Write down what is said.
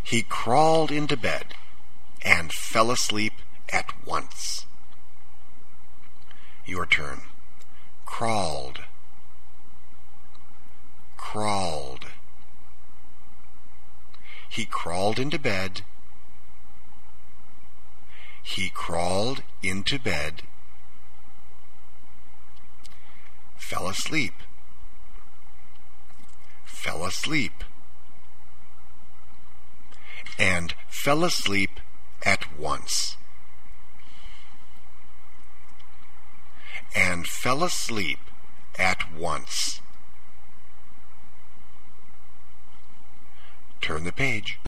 He crawled into bed and fell asleep at once. Your turn. Crawled. Crawled. He crawled into bed. He crawled into bed. Fell asleep. Fell asleep. And fell asleep at once. And fell asleep at once. Turn the page.